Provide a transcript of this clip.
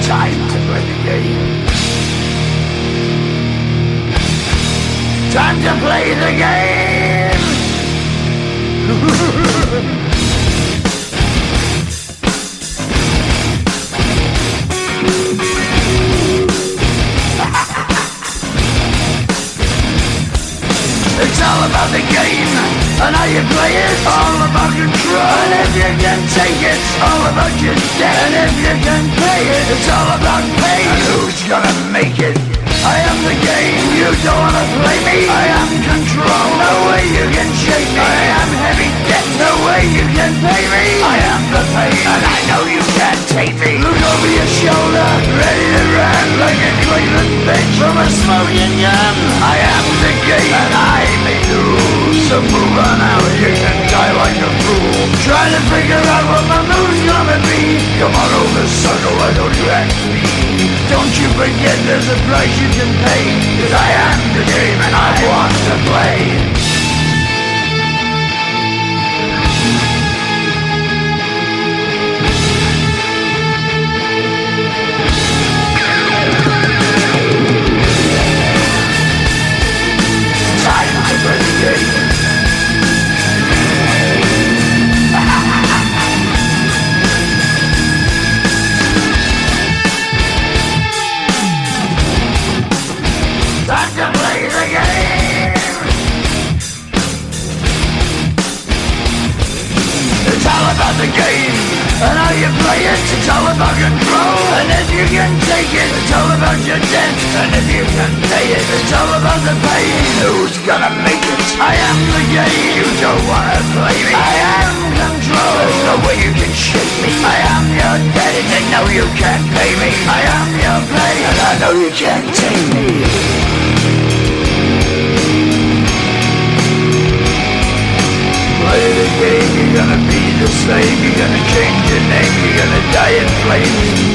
Time to play the game. Time to play the game. It's all about the game and how you play it. All about control, and if you can take it, all about your debt. And if you can pay it, it's all about pain. And who's gonna make it? I am the game, you don't wanna play me. I am control, no way you can shake me. I am heavy debt, no way you can pay me. I am the pain, and I know you can't take me. Look over your shoulder, ready to run like a Cleveland bitch from a smoking gun. I am the game, and I make the rules. So move on out, you can die like a fool. Trying to figure out what my move's gonna be. Come on over, sucker, why don't you ask me? Don't you forget there's a price you can pay. 'Cause I am the game and I want to play. Time to play the game. Time to play the game. It's all about the game and how you play it. It's all about control, and if you can take it, it's all about your debt. And if you can pay it, it's all about the pain. Who's gonna make it? I am the game. You don't wanna play me. I am control. There's no way you can shake me. I am your debt, and you know you can't pay me. I am your pain, and I know you can't take me. Play the game, you're gonna be the same. You're gonna change your name, you're gonna die in flames.